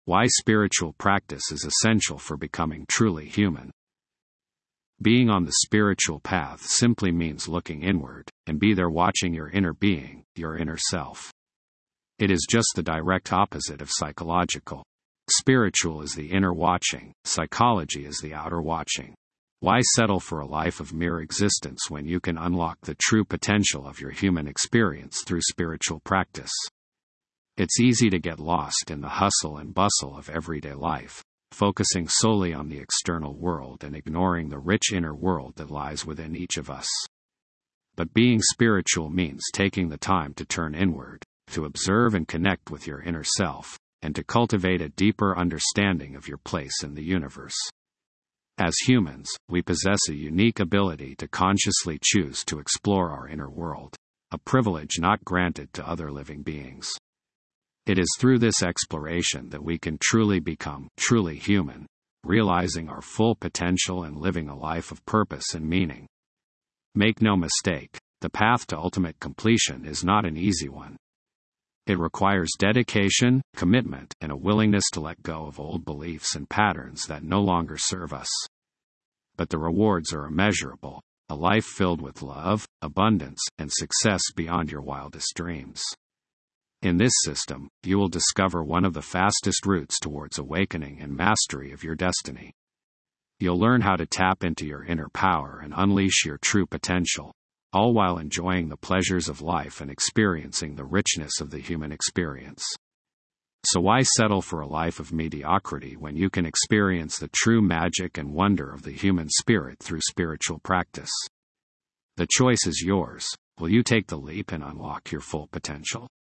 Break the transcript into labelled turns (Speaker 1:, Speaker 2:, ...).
Speaker 1: Why spiritual practice is essential for becoming truly human. Being on the spiritual path simply means looking inward, and be there watching your inner being, your inner self. It is just the direct opposite of psychological. Spiritual is the inner watching, psychology is the outer watching. Why settle for a life of mere existence when you can unlock the true potential of your human experience through spiritual practice? It's easy to get lost in the hustle and bustle of everyday life, focusing solely on the external world and ignoring the rich inner world that lies within each of us. But being spiritual means taking the time to turn inward, to observe and connect with your inner self, and to cultivate a deeper understanding of your place in the universe. As humans, we possess a unique ability to consciously choose to explore our inner world, a privilege not granted to other living beings. It is through this exploration that we can truly become truly human, realizing our full potential and living a life of purpose and meaning. Make no mistake, the path to ultimate completion is not an easy one. It requires dedication, commitment, and a willingness to let go of old beliefs and patterns that no longer serve us. But the rewards are immeasurable, a life filled with love, abundance, and success beyond your wildest dreams. In this system, you will discover one of the fastest routes towards awakening and mastery of your destiny. You'll learn how to tap into your inner power and unleash your true potential, all while enjoying the pleasures of life and experiencing the richness of the human experience. So why settle for a life of mediocrity when you can experience the true magic and wonder of the human spirit through spiritual practice? The choice is yours. Will you take the leap and unlock your full potential?